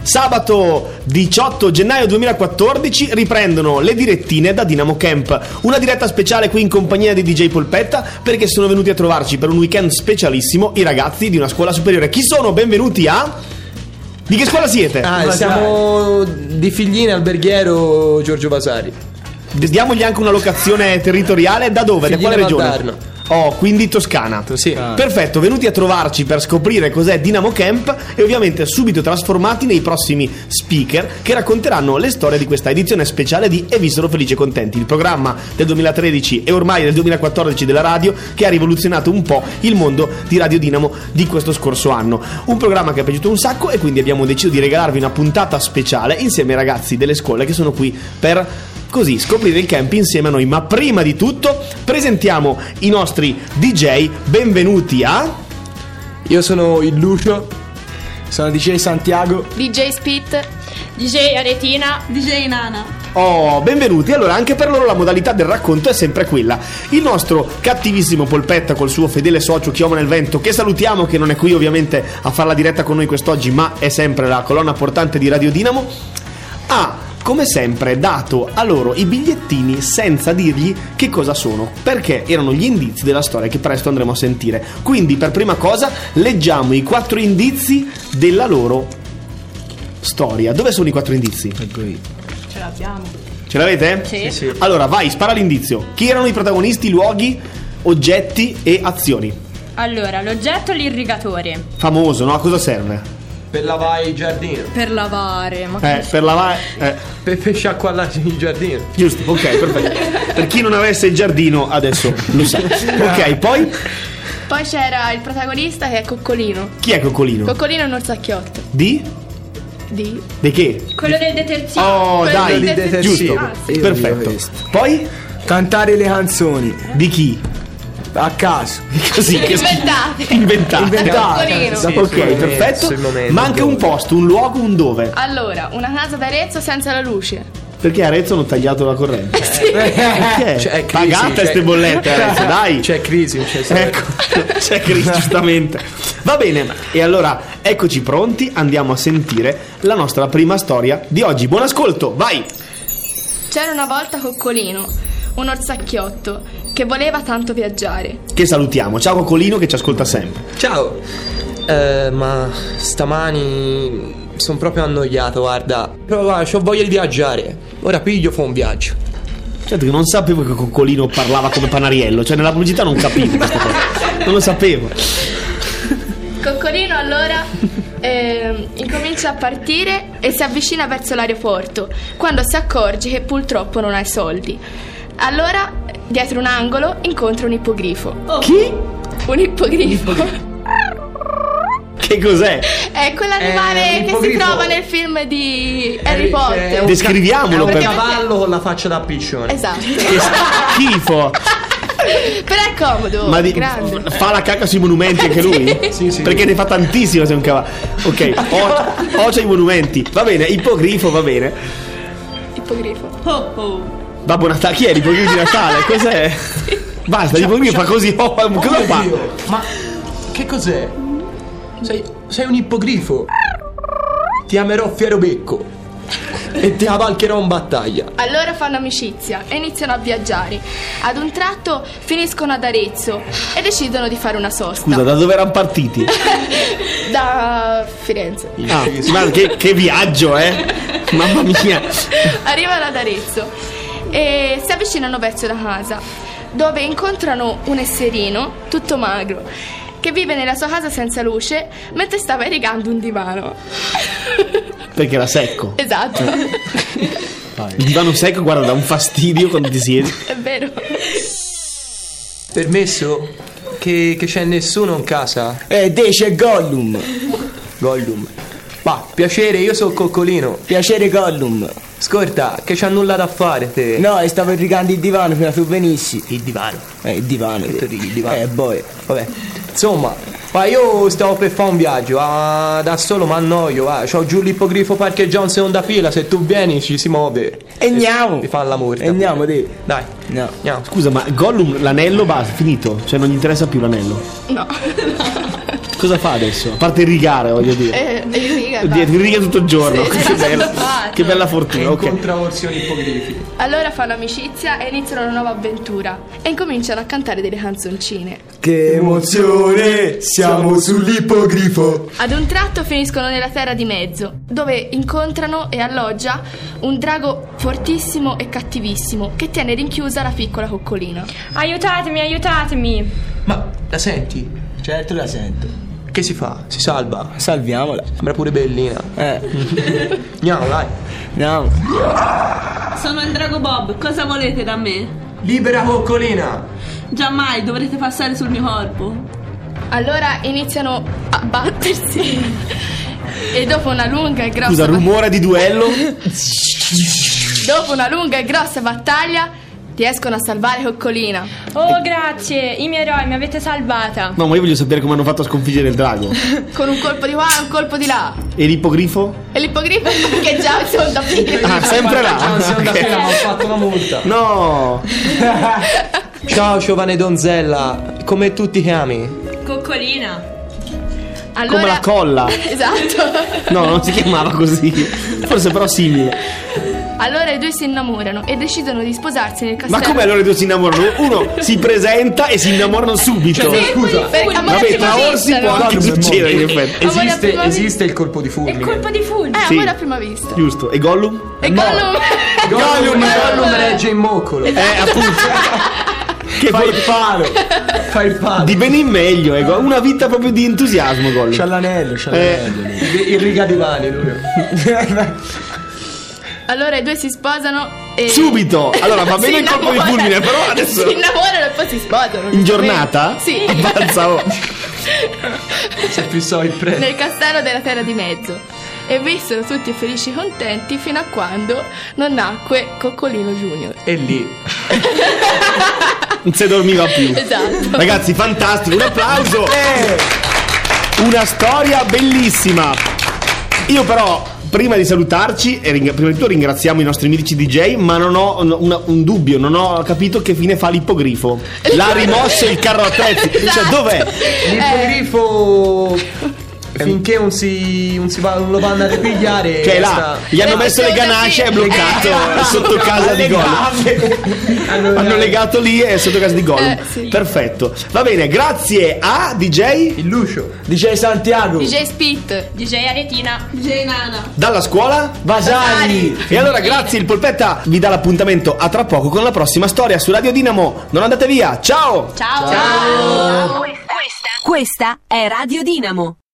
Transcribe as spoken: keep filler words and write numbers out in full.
Sabato diciotto gennaio duemilaquattordici riprendono le direttine da Dynamo Camp. Una diretta speciale qui in compagnia di D J Polpetta, perché sono venuti a trovarci per un weekend specialissimo i ragazzi di una scuola superiore. Chi sono? Benvenuti a... Di che scuola siete? Ah, siamo di Figline, alberghiero Giorgio Vasari. Diamogli anche una locazione territoriale. Da dove? Figline, da quale regione? Valdarno. Oh, quindi Toscana. Sì. Ah. Perfetto, venuti a trovarci per scoprire cos'è Dynamo Camp e ovviamente subito trasformati nei prossimi speaker che racconteranno le storie di questa edizione speciale di E vissero felici e contenti, il programma del duemilatredici e ormai del duemilaquattordici della radio che ha rivoluzionato un po' il mondo di Radio Dynamo di questo scorso anno. Un programma che è piaciuto un sacco e quindi abbiamo deciso di regalarvi una puntata speciale insieme ai ragazzi delle scuole che sono qui per... così scoprire il camp insieme a noi. Ma prima di tutto presentiamo i nostri D J. Benvenuti a... Io sono il Lucio. Sono D J Santiago. D J Spit. D J Aretina. D J Nana. Oh, benvenuti. Allora, anche per loro la modalità del racconto è sempre quella. Il nostro cattivissimo Polpetta col suo fedele socio Chioma nel Vento, che salutiamo, che non è qui ovviamente a fare la diretta con noi quest'oggi, ma è sempre la colonna portante di Radio Dynamo, ha come sempre dato a loro i bigliettini senza dirgli che cosa sono, perché erano gli indizi della storia che presto andremo a sentire. Quindi per prima cosa leggiamo i quattro indizi della loro storia. Dove sono i quattro indizi? Ecco io. Ce l'abbiamo. Ce l'avete? Sì. Sì, sì. Allora vai, spara l'indizio. Chi erano i protagonisti, luoghi, oggetti e azioni? Allora, l'oggetto è l'irrigatore. Famoso, no? A cosa serve? Per lavare il giardino. Per lavare. Ma Eh, per lavare... Eh. Per, per sciacquallare il giardino. Giusto, ok, perfetto. Per chi non avesse il giardino adesso lo sa. Ok, poi Poi c'era il protagonista che è Coccolino. chi è Coccolino? Coccolino è un orsacchiotto. Di? Di? Di che? Quello del detersivo. Oh, Quello dai, del detersivo. giusto. Ah, sì. Io Perfetto. l'ho visto. Poi Cantare le canzoni di chi? a caso. Così che Inventate. inventate. Inventate. Coccolino. Sì, Ok, sul momento, perfetto. sul momento. Ma anche un posto, un luogo, un dove? Allora, una casa d'Arezzo senza la luce. Perché a Arezzo hanno tagliato la corrente. Perché? C'è crisi, Pagate c'è- ste bollette Arezzo, dai. C'è crisi, c'è Ecco, c'è crisi giustamente. Va bene, e allora eccoci pronti, andiamo a sentire la nostra prima storia di oggi. Buon ascolto, vai! C'era una volta Coccolino, un orsacchiotto, che voleva tanto viaggiare. Che salutiamo, ciao Coccolino che ci ascolta sempre. Ciao. Eh, ma stamani sono proprio annoiato, guarda. Però guarda, ho voglia di viaggiare. Ora piglio, fa un viaggio. Certo che non sapevo che Coccolino parlava come Panariello, cioè nella pubblicità non capivo questa cosa, non lo sapevo. Coccolino allora eh, incomincia a partire e si avvicina verso l'aeroporto quando si accorge che purtroppo non ha i soldi. Allora, dietro un angolo, incontra un ippogrifo. Chi? Un ippogrifo. Che cos'è? È quell'animale Eh, un che si ippogrifo. trova nel film di Harry È Potter. un Descriviamolo ca- è un per- cavallo con la faccia da piccione. Esatto. Che schifo! Però è comodo, Ma di- grande. fa la cacca sui monumenti anche lui? Sì, sì. Perché ne fa tantissimo se è un cavallo. Ok, o- ocia i monumenti. Va bene, ippogrifo va bene. Ippogrifo. Oh, oh. Babbo Natale, chi è l'ippogrifo di Natale? Cos'è? Basta, l'ippogrifo fa così. Oh, cosa fa? Oddio, ma che cos'è? Sei, sei un ippogrifo. Ti amerò fiero becco e ti cavalcherò in battaglia. Allora fanno amicizia e iniziano a viaggiare. Ad un tratto finiscono ad Arezzo e decidono di fare una sosta. Scusa, da dove erano partiti? Da Firenze. Ah, ma che, che viaggio, eh? Mamma mia. Arrivano ad Arezzo e si avvicinano verso la casa, dove incontrano un esserino tutto magro che vive nella sua casa senza luce mentre stava irrigando un divano. Perché era secco. Esatto. Il divano secco, guarda, dà un fastidio quando ti siedi. È vero. Permesso? Che, che c'è nessuno in casa? Eh, te c'è Gollum. Gollum. Ma, piacere, io sono Coccolino. Piacere Gollum. Ascolta, che c'ha nulla da fare te? No, e stavo irrigando il divano prima tu venissi. Il divano. Eh, il divano. Che tu righi il divano? Eh, boy. Vabbè. Insomma, ma io stavo per fare un viaggio, ah, da solo mi annoio, ah, c'ho giù l'ippogrifo parcheggiato in seconda fila, se tu vieni ci si muove. E andiamo. Ti fa l'amore. E andiamo, te. Dai, No. andiamo. Scusa, ma Gollum l'anello basta, finito? Cioè non gli interessa più l'anello? No. Cosa fa adesso? A parte irrigare, voglio dire. Eh, irriga, Di- va. Irriga tutto il giorno. Sì, che, sì, bella, fatto. che bella E fortuna. Ok. incontra orsioni ippogrifi. Allora fanno amicizia e iniziano una nuova avventura e incominciano a cantare delle canzoncine. Che emozione, siamo sull'ippogrifo. Ad un tratto finiscono nella terra di mezzo, dove incontrano e alloggia un drago fortissimo e cattivissimo che tiene rinchiusa la piccola coccolina. Aiutatemi, aiutatemi. Ma la senti? Certo la sento. Che si fa? Si salva? Salviamola. Sembra pure bellina. Eh, Andiamo, dai. andiamo. Sono il Drago Bob, cosa volete da me? Libera coccolina. Giammai dovrete passare sul mio corpo. Allora iniziano a battersi e dopo una lunga e grossa Scusa, rumore di duello. dopo una lunga e grossa battaglia riescono a salvare Coccolina. Oh, grazie, i miei eroi, mi avete salvata. No, ma io voglio sapere come hanno fatto a sconfiggere il drago. Con un colpo di qua e un colpo di là. E l'ippogrifo? E l'ippogrifo che già sono da prima. Ah, sempre là. Già non siamo da Ok. fila, ma ho fatto una multa. No. Ciao, giovane donzella. Come tu ti chiami? Coccolina. Allora, Come la colla. Esatto. No, non si chiamava così. Forse però simile. Allora i due si innamorano e decidono di sposarsi nel castello. Ma come allora i due si innamorano? Uno si presenta e si innamorano subito. Sì, perché amore a Vabbè, prima tra orsi vista, può no? anche succedere in effetti. Amore a Esiste, prima vista. esiste il colpo di Il fulmine. colpo di fulmine. Eh, Sì. amore a prima vista. Giusto. E Gollum? E Gollum. Gollum, Gollum regge in moccolo. Eh, appunto. Che Fai poi il palo. Fai il palo. di bene in meglio, eh. Una vita proprio di entusiasmo, Gollum. C'ha l'anello, c'ha Eh. l'anello. Il, il riga di mani, lui. Allora i due si sposano e... Subito! Allora va bene Si il colpo di innamorano. fulmine, però adesso Si innamorano e poi si sposano. in giornata? Sì. Avanza, oh. Si fissò il prezzo. Nel castello della terra di mezzo. E vissero tutti felici e contenti fino a quando non nacque Coccolino Junior. E lì. Non si dormiva più. Esatto. Ragazzi, fantastico, un applauso. Eh, Una storia bellissima. Io però, prima di salutarci, e ringra- prima di tutto ringraziamo i nostri mitici D J, ma non ho un, una- un dubbio, non ho capito che fine fa l'ippogrifo. L'ha rimosso il carro attrezzi. Cioè, dov'è? L'ippogrifo. Finché non si, non si va, non lo vanno a ripigliare. Che è là. sta- Gli hanno Le messo le persone ganasce e è sì. bloccato Eh, sotto casa di Gollum. Hanno, Hanno legato lì e sotto casa di Gollum. Eh, sì. Perfetto. Va bene, grazie a D J il Lucio. D J Santiago. D J Spit. D J Aretina. D J Nana. dalla scuola. Vasari. E allora grazie, il Polpetta vi dà l'appuntamento a tra poco con la prossima storia su Radio Dinamo. Non andate via, ciao! Ciao. Ciao. Questa è Radio Dinamo.